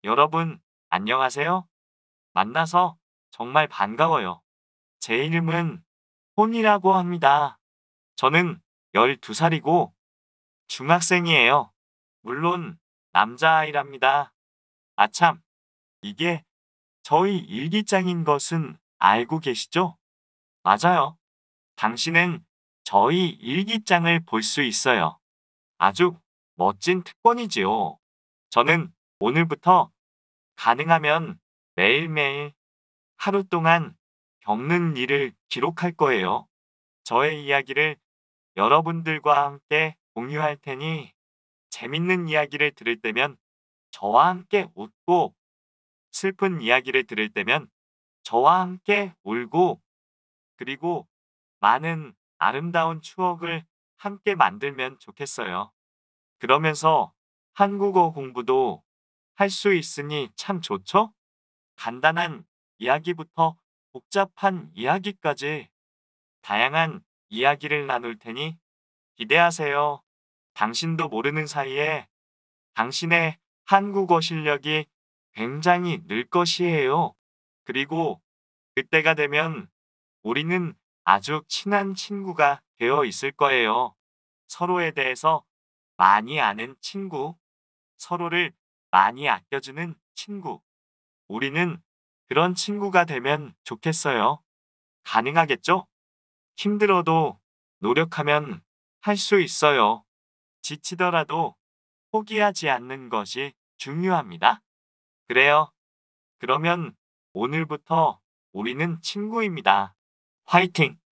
여러분, 안녕하세요. 만나서 정말 반가워요. 제 이름은 혼이라고 합니다. 저는 12살이고 중학생이에요. 물론 남자아이랍니다. 아참, 이게 저희 일기장인 것은 알고 계시죠? 맞아요. 당신은 저희 일기장을 볼 수 있어요. 아주 멋진 특권이지요. 저는 오늘부터 가능하면 매일매일 하루 동안 겪는 일을 기록할 거예요. 저의 이야기를 여러분들과 함께 공유할 테니 재밌는 이야기를 들을 때면 저와 함께 웃고 슬픈 이야기를 들을 때면 저와 함께 울고 그리고 많은 아름다운 추억을 함께 만들면 좋겠어요. 그러면서 한국어 공부도 할 수 있으니 참 좋죠? 간단한 이야기부터 복잡한 이야기까지 다양한 이야기를 나눌 테니 기대하세요. 당신도 모르는 사이에 당신의 한국어 실력이 굉장히 늘 것이에요. 그리고 그때가 되면 우리는 아주 친한 친구가 되어 있을 거예요. 서로에 대해서 많이 아는 친구, 서로를 많이 아껴주는 친구. 우리는 그런 친구가 되면 좋겠어요. 가능하겠죠? 힘들어도 노력하면 할 수 있어요. 지치더라도 포기하지 않는 것이 중요합니다. 그래요. 그러면 오늘부터 우리는 친구입니다. 화이팅!